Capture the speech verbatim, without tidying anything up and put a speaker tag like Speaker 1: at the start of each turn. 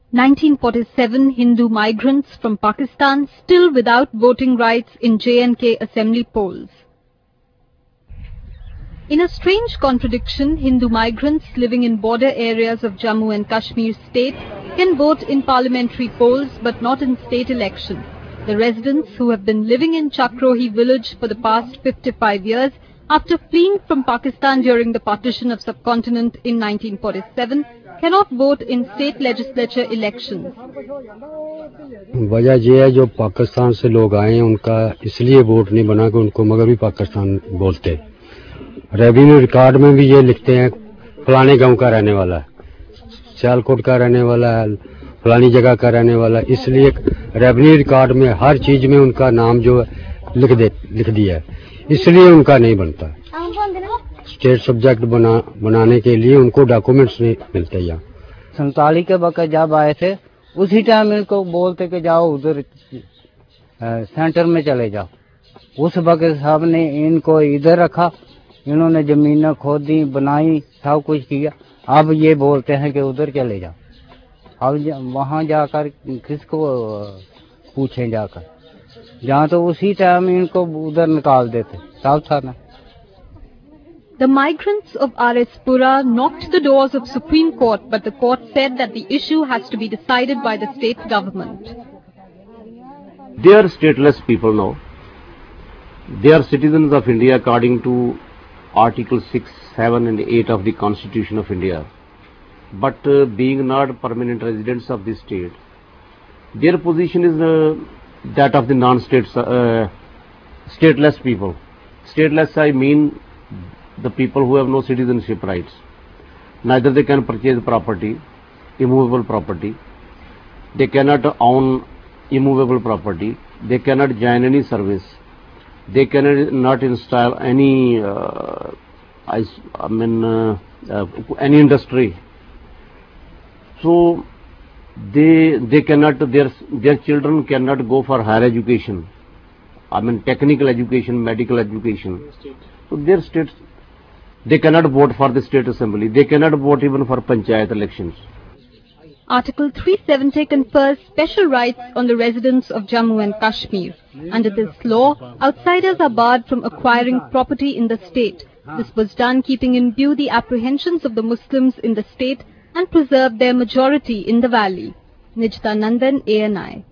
Speaker 1: nineteen forty-seven Hindu migrants from Pakistan still without voting rights in J and K assembly polls. In a strange contradiction, Hindu migrants living in border areas of Jammu and Kashmir state can vote in parliamentary polls but not in state elections. The residents who have been living in Chakrohi village for the past fifty-five years after fleeing from Pakistan during the partition of subcontinent in nineteen forty-seven cannot vote in state legislature elections.
Speaker 2: वजह ये है जो पाकिस्तान से लोग आए हैं उनका इसलिए वोट नहीं बना कि उनको मगर भी पाकिस्तान बोलते रेवेन्यू रिकॉर्ड में भी ये लिखते हैं फलाने गांव का रहने वाला है सियालकोट का रहने वाला है फलानी जगह का रहने वाला है इसलिए रेवेन्यू रिकॉर्ड में हर चीज में उनका नाम जो लिख दे लिख दिया है इसलिए उनका नहीं बनता स्टेट सब्जेक्ट बना बनाने के लिए उनको डॉक्यूमेंट्स नहीं मिलते यहाँ
Speaker 3: संताली के वक्त जब आए थे उसी टाइम इनको बोलते कि जाओ उधर सेंटर में चले जाओ उस वक्त साहब ने इनको इधर रखा इन्होंने जमीन खोदी बनाई सब कुछ किया अब ये बोलते हैं कि उधर चले जाओ अब वहाँ जाकर किसको पूछें जाकर जहाँ तो उसी टाइम इनको उधर निकाल देते साफ था ना
Speaker 1: The migrants of R S Pura knocked the doors of Supreme Court, but the court said that the issue has to be decided by the state government.
Speaker 4: They are stateless people now. They are citizens of India according to Article six, seven and eight of the Constitution of India. But uh, being not permanent residents of this state, their position is uh, that of the non-state, uh, stateless people. Stateless, I mean the people who have no citizenship rights. Neither they can purchase property, immovable property. They cannot own immovable property. They cannot join any service. They cannot not install any, uh, I, I mean, uh, uh, any industry. So they they cannot their their children cannot go for higher education. I mean, technical education, medical education. So their states. They cannot vote for the state assembly. They cannot vote even for panchayat elections.
Speaker 1: Article three seventy confers special rights on the residents of Jammu and Kashmir. Under this law, outsiders are barred from acquiring property in the state. This was done keeping in view the apprehensions of the Muslims in the state and preserve their majority in the valley. Nijta Nandan, A N I.